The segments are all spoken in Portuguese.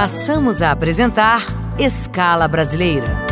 Passamos a apresentar Escala Brasileira.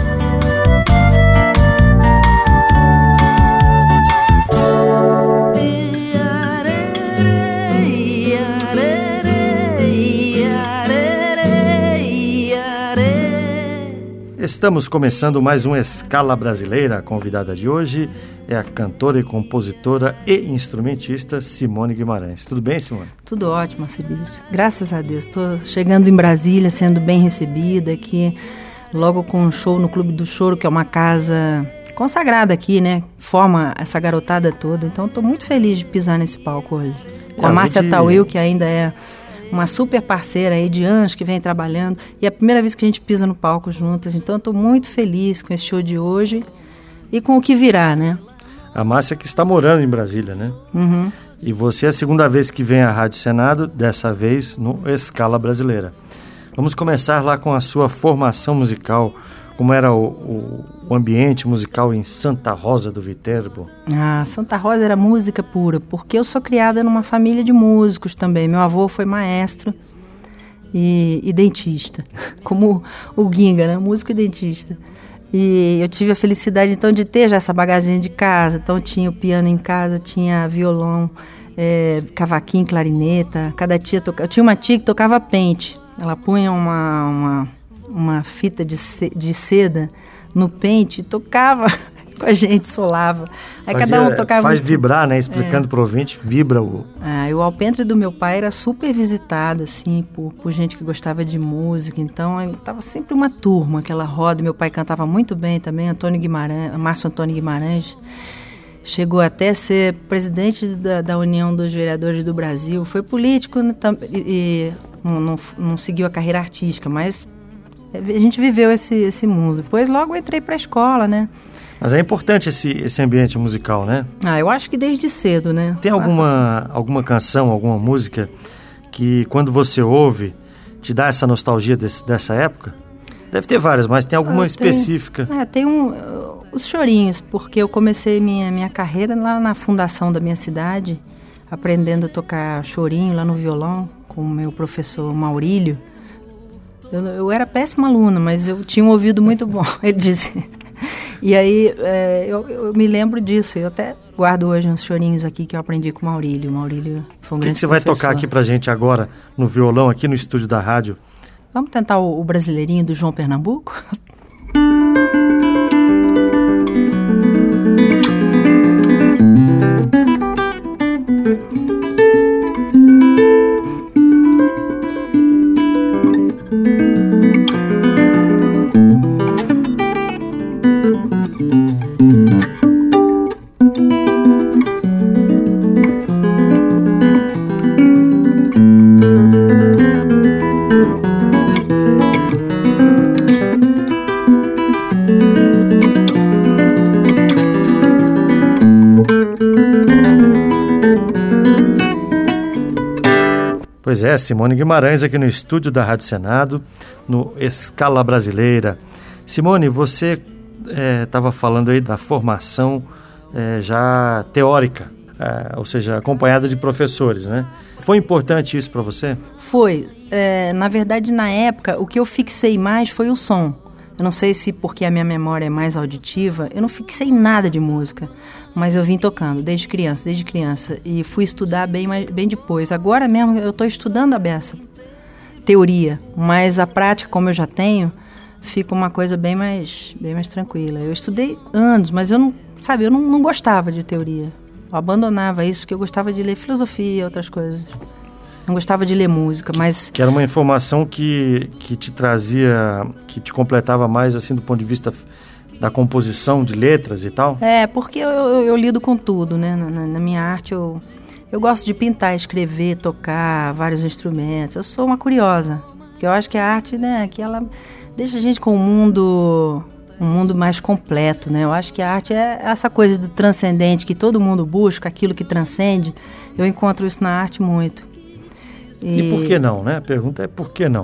Estamos começando mais um Escala Brasileira. A convidada de hoje é a cantora e compositora e instrumentista Simone Guimarães. Tudo bem, Simone? Tudo ótimo, Alcibiades. Graças a Deus. Estou chegando em Brasília, sendo bem recebida aqui, logo com um show no Clube do Choro, que é uma casa consagrada aqui, né? Forma essa garotada toda. Então, estou muito feliz de pisar nesse palco hoje. Com a Márcia Tawil, que ainda é uma super parceira aí de anos que vem trabalhando. E é a primeira vez que a gente pisa no palco juntas. Então, estou muito feliz com esse show de hoje e com o que virá, né? A Márcia que está morando em Brasília, né? Uhum. E você é a segunda vez que vem à Rádio Senado, dessa vez no Escala Brasileira. Vamos começar lá com a sua formação musical. Como era o ambiente musical em Santa Rosa do Viterbo? Santa Rosa era música pura, porque eu sou criada numa família de músicos também. Meu avô foi maestro e dentista, como o Ginga, né? Músico e dentista. E eu tive a felicidade, então, de ter já essa bagagem de casa. Então, tinha o piano em casa, tinha violão, cavaquinho, clarineta. Cada tia tocava. Eu tinha uma tia que tocava pente. Ela punha uma fita de seda no pente e tocava com a gente, solava. Aí cada um tocava. Faz vibrar, né? Explicando pro ouvinte, vibra o... E o alpendre do meu pai era super visitado, assim, por gente que gostava de música. Então, tava sempre uma turma, aquela roda. Meu pai cantava muito bem também, Márcio Antônio Guimarães. Chegou até a ser presidente da União dos Vereadores do Brasil. Foi político e não seguiu a carreira artística, mas a gente viveu esse mundo. Depois logo entrei para a escola, né? Mas é importante esse ambiente musical, né? Eu acho que desde cedo, né? Tem alguma canção, alguma música que quando você ouve te dá essa nostalgia dessa época? Deve ter várias, mas tem alguma específica? Tem os chorinhos, porque eu comecei minha carreira lá na fundação da minha cidade, aprendendo a tocar chorinho lá no violão com o meu professor Maurílio. Eu era péssima aluna, mas eu tinha um ouvido muito bom, ele disse. E aí eu me lembro disso, eu até guardo hoje uns chorinhos aqui que eu aprendi com o Maurílio. O Maurílio foi um grande professor. O que você vai tocar aqui pra gente agora no violão, aqui no estúdio da rádio? Vamos tentar o Brasileirinho do João Pernambuco? Pois é, Simone Guimarães aqui no estúdio da Rádio Senado, no Escala Brasileira. Simone, você estava falando aí da formação já teórica, ou seja, acompanhada de professores, né? Foi importante isso para você? Foi. Na verdade, na época, o que eu fixei mais foi o som. Eu não sei se porque a minha memória é mais auditiva, eu não fixei nada de música, mas eu vim tocando desde criança, e fui estudar bem depois. Agora mesmo eu estou estudando a beça, teoria, mas a prática, como eu já tenho, fica uma coisa bem mais tranquila. Eu estudei anos, mas eu não gostava de teoria. Eu abandonava isso porque eu gostava de ler filosofia e outras coisas. Não gostava de ler música, mas... Que era uma informação que te trazia, que te completava mais, assim, do ponto de vista da composição de letras e tal? Porque eu lido com tudo, né? Na minha arte, eu gosto de pintar, escrever, tocar vários instrumentos. Eu sou uma curiosa. Eu acho que a arte, né, que ela deixa a gente com um mundo mais completo, né? Eu acho que a arte é essa coisa do transcendente, que todo mundo busca, aquilo que transcende. Eu encontro isso na arte muito. E por que não, né? A pergunta é por que não?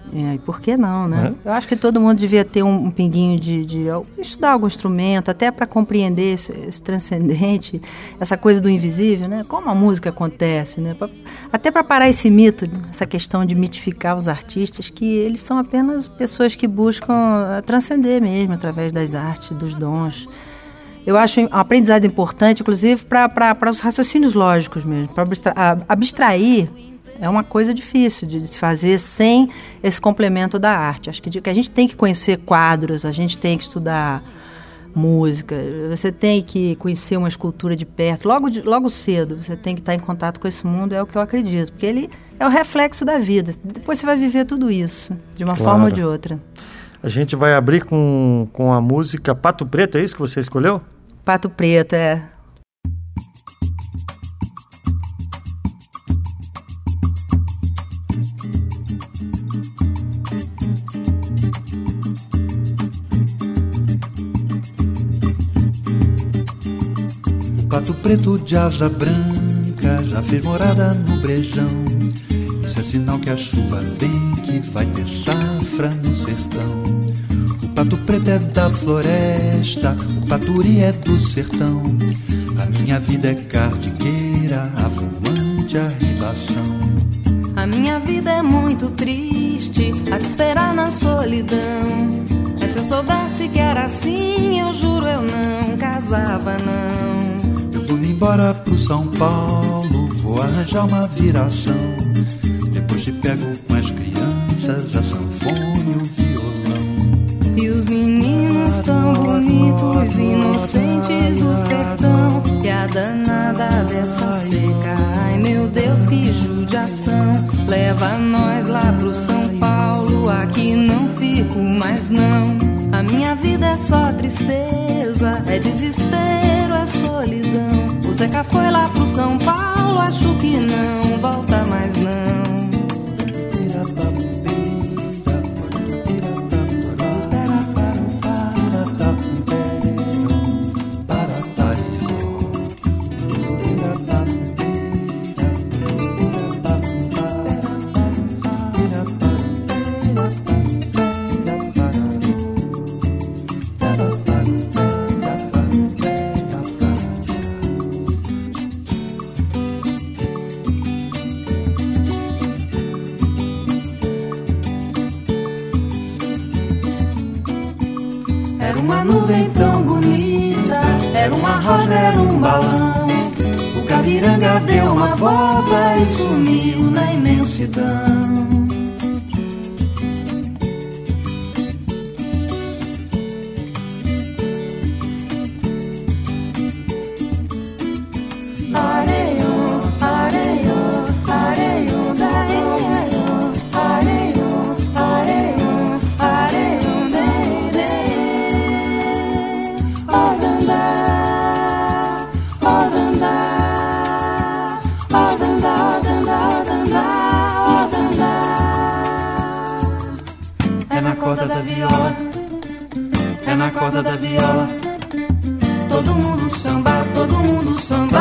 E por que não, né? Eu acho que todo mundo devia ter um pinguinho de estudar algum instrumento, até para compreender esse transcendente, essa coisa do invisível, né? Como a música acontece, né? Até para parar esse mito, essa questão de mitificar os artistas, que eles são apenas pessoas que buscam transcender mesmo através das artes, dos dons. Eu acho um aprendizado importante, inclusive, para os raciocínios lógicos mesmo, para abstrair. É uma coisa difícil de se fazer sem esse complemento da arte. Acho que a gente tem que conhecer quadros, a gente tem que estudar música, você tem que conhecer uma escultura de perto. Logo cedo, você tem que estar em contato com esse mundo, é o que eu acredito. Porque ele é o reflexo da vida. Depois você vai viver tudo isso, de uma forma ou de outra. A gente vai abrir com a música Pato Preto, é isso que você escolheu? Pato Preto, é... Pato preto de asa branca já fez morada no brejão. Isso é sinal que a chuva vem, que vai ter safra no sertão. O pato preto é da floresta, o paturi é do sertão. A minha vida é cardigueira, avoante a ribação. A minha vida é muito triste, a te esperar na solidão. Mas se eu soubesse que era assim, eu juro eu não casava não. Vou embora pro São Paulo, vou arranjar uma viração. Depois te pego com as crianças, a sanfona e o violão. E os meninos tão bonitos, inocentes do sertão. E a danada dessa seca, ai meu Deus que judiação. Leva nós lá pro São Paulo, aqui não fico mais não. A minha vida é só tristeza, é desespero, é solidão. O Zeca foi lá pro São Paulo, acho que não volta mais não. Era uma nuvem tão bonita, era uma rosa, era um balão. O Cabiranga deu uma volta e sumiu na imensidão. É na corda da viola, é na corda da viola. Todo mundo samba, todo mundo samba.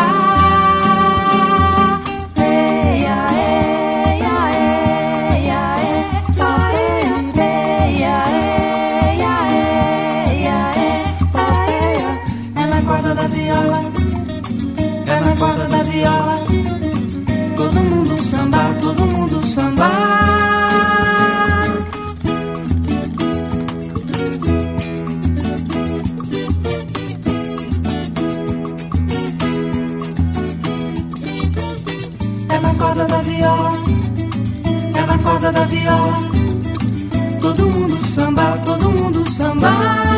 Eia, eia, eia, eia, eia, eia, eia. É na corda da viola, é na corda da viola. Todo mundo samba, todo mundo samba. É na corda da viola, é na corda da viola. Todo mundo samba, todo mundo samba.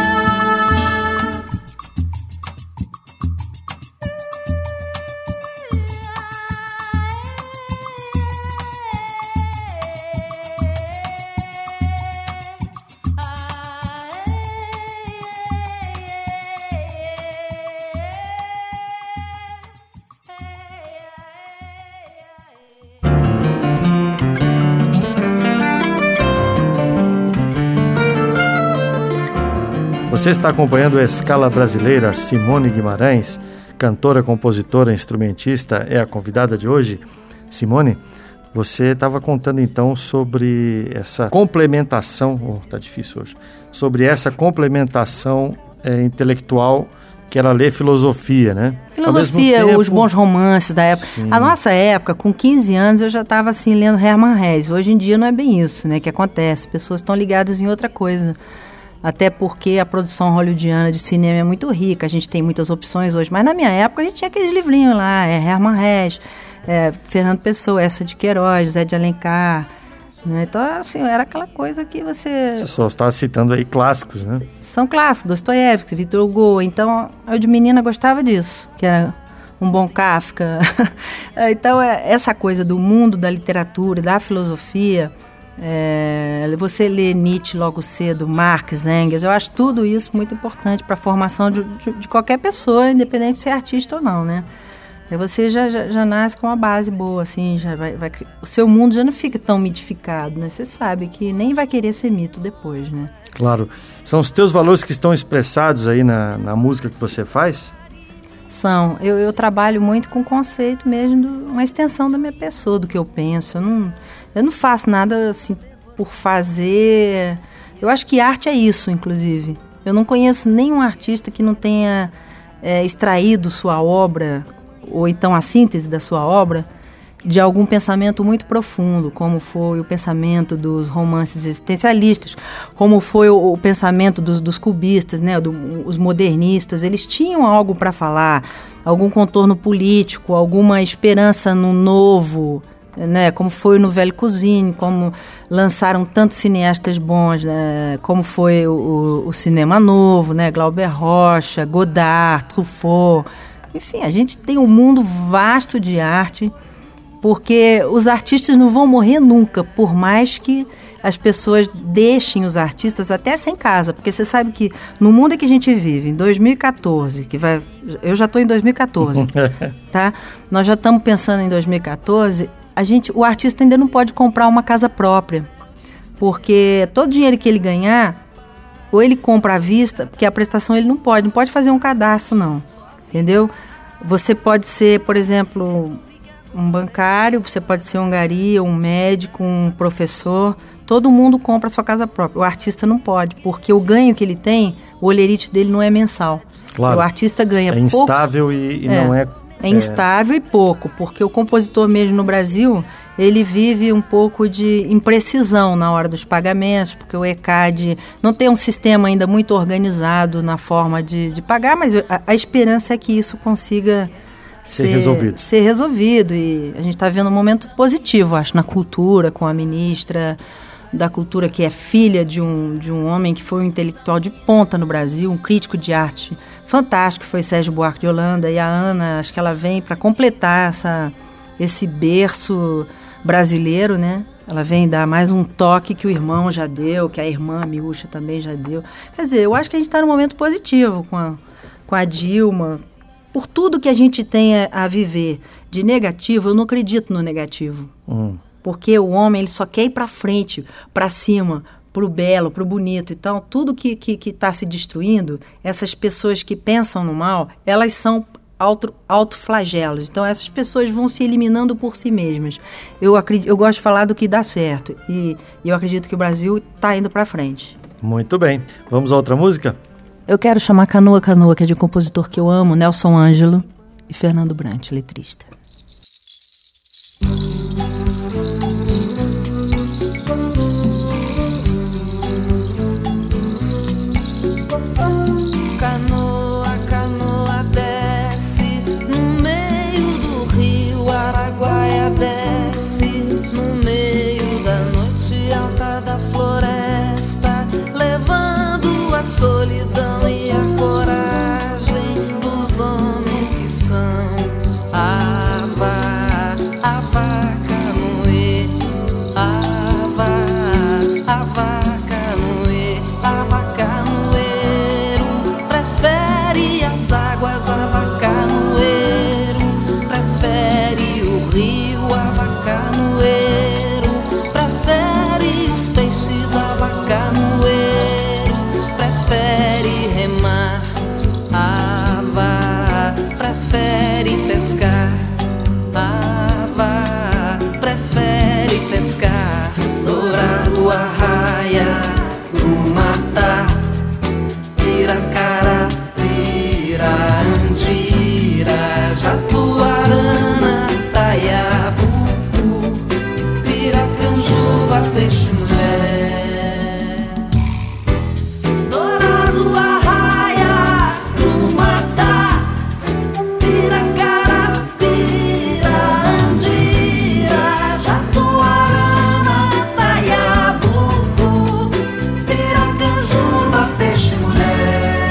Você está acompanhando a Escala Brasileira. Simone Guimarães, cantora, compositora, instrumentista, é a convidada de hoje. Simone, Você estava contando então sobre essa complementação, tá difícil hoje, sobre essa complementação intelectual que era ler filosofia, né? Filosofia, tempo, os bons romances da época. Sim. A nossa época, com 15 anos, eu já estava assim lendo Hermann Hesse. Hoje em dia não é bem isso, né, que acontece. Pessoas estão ligadas em outra coisa. Até porque a produção hollywoodiana de cinema é muito rica, a gente tem muitas opções hoje. Mas na minha época a gente tinha aqueles livrinhos lá, Hermann Hesse, Fernando Pessoa, Essa de Queiroz, Zé de Alencar, né? Então, assim, era aquela coisa que você só estava citando aí clássicos, né? São clássicos, Dostoiévski, Victor Hugo. Então, eu de menina gostava disso, que era um bom Kafka. Então, essa coisa do mundo da literatura, da filosofia, você lê Nietzsche logo cedo, Marx, Engels, eu acho tudo isso muito importante para a formação de qualquer pessoa, independente de ser artista ou não, né? Aí você já nasce com uma base boa, assim, o seu mundo já não fica tão mitificado, né? Você sabe que nem vai querer ser mito depois, né? Claro. São os teus valores que estão expressados aí na música que você faz? São. Eu trabalho muito com o conceito mesmo, uma extensão da minha pessoa, do que eu penso. Eu não faço nada, assim, por fazer. Eu acho que arte é isso, inclusive. Eu não conheço nenhum artista que não tenha extraído sua obra, ou então a síntese da sua obra, de algum pensamento muito profundo, como foi o pensamento dos romances existencialistas, como foi o pensamento dos cubistas, né, os modernistas. Eles tinham algo para falar, algum contorno político, alguma esperança no novo, né, como foi no Velho Cousine, como lançaram tantos cineastas bons, né, como foi o cinema novo, né, Glauber Rocha, Godard, Truffaut. Enfim, a gente tem um mundo vasto de arte, porque os artistas não vão morrer nunca, por mais que as pessoas deixem os artistas até sem casa, porque você sabe que no mundo que a gente vive, em 2014, eu já estou em 2014, tá? Nós já estamos pensando em 2014, o artista ainda não pode comprar uma casa própria, porque todo o dinheiro que ele ganhar, ou ele compra à vista, porque a prestação ele não pode fazer um cadastro, não. Entendeu? Você pode ser, por exemplo, um bancário, você pode ser um gari, um médico, um professor. Todo mundo compra a sua casa própria. O artista não pode, porque o ganho que ele tem, o holerite dele não é mensal. Claro. O artista ganha pouco. É instável e não é... É instável e pouco, porque o compositor mesmo no Brasil, ele vive um pouco de imprecisão na hora dos pagamentos, porque o ECAD não tem um sistema ainda muito organizado na forma de pagar, mas a esperança é que isso consiga ser resolvido. E a gente está vendo um momento positivo, acho, na cultura, com a ministra da Cultura, que é filha de um homem que foi um intelectual de ponta no Brasil, um crítico de arte fantástico, foi Sérgio Buarque de Holanda, e a Ana, acho que ela vem para completar esse berço brasileiro, né? Ela vem dar mais um toque que o irmão já deu, que a irmã Miúcha também já deu. Quer dizer, eu acho que a gente está num momento positivo com a Dilma. Por tudo que a gente tem a viver de negativo, eu não acredito no negativo. Porque o homem, ele só quer ir para frente, para cima, pro belo, pro bonito. Então, tudo que está se destruindo, essas pessoas que pensam no mal, elas são autoflagelos. Então, essas pessoas vão se eliminando por si mesmas. Eu gosto de falar do que dá certo. E eu acredito que o Brasil está indo para frente. Muito bem. Vamos a outra música? Eu quero chamar Canoa Canoa, que é de um compositor que eu amo, Nelson Ângelo, e Fernando Brant, letrista. Canoa, canoa desce no meio do rio, Araguaia desce no meio da noite alta da floresta, levando a solidão e a coragem dos homens que são pescar, prefere Canjuba, peixe mulher. Dourado arraia no matar, Piracara, Pirandira, Jatuarana, Taiabucu, Piracanjuba, peixe mulher.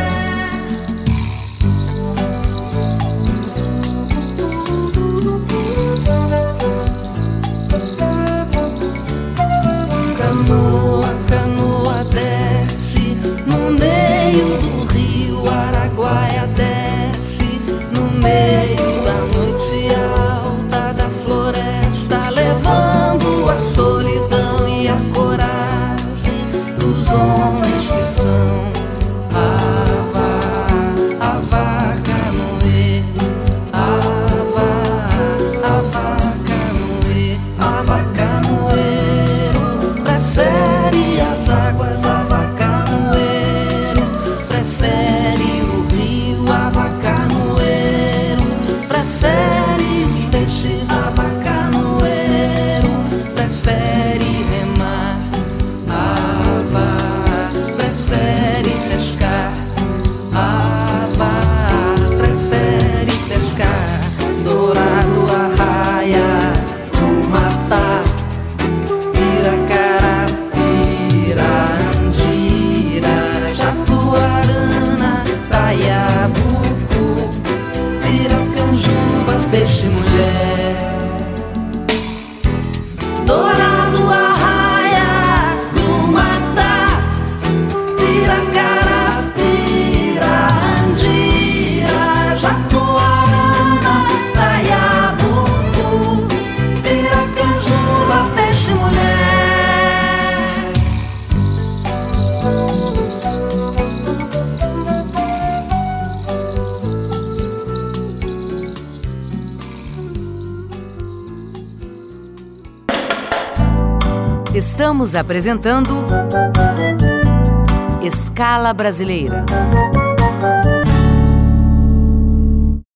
Canoa, canoa desce no meio do rio, Araguaia desce no meio da noite alta da floresta, levando a solidão e a coragem dos homens que são Avacanoê, Avacanoê, Avacanoeiro prefere as águas, Avacanoeiro prefere o rio, Avacanoeiro prefere os peixes, Avacanoeiro prefere remar, prefere pescar, prefere pescar. Dourado arraia no matar, Piracara, Pirandira, Jatuarana, Taiabucu, Piracanjuba, peixe mulher. Dourado arraia no matar, Piracara, Pirandira, Jatuarana, Taiabucu, Piracanjuba, peixe mulher. Estamos apresentando Escala Brasileira.